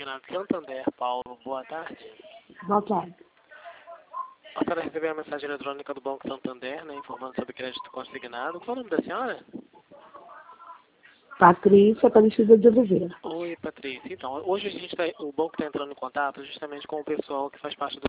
Consignado Santander, Paulo, boa tarde. Boa tarde. A senhora recebeu a mensagem eletrônica do Banco Santander, né, informando sobre crédito consignado. Qual é o nome da senhora? Patrícia Aparecida de Oliveira. Oi, Patrícia. Então, hoje o banco está entrando em contato justamente com o pessoal que faz parte do